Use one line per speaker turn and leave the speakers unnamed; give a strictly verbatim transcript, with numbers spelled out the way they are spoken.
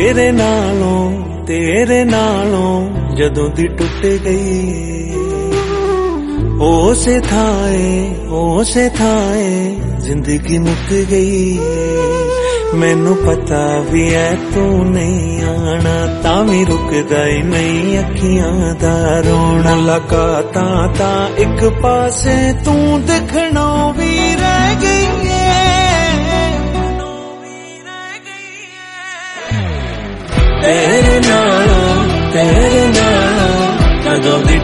तेरे नालों तेरे नालों जदों दी टुट गई ओसे थाए ओसे थाए जिंदगी मुक गई। मैनू पता भी है तू नहीं आना तावी रुकदा ही नहीं अखियां दा रोना। मुलाकातां तां इक पासे तू दिखणों भी रह गई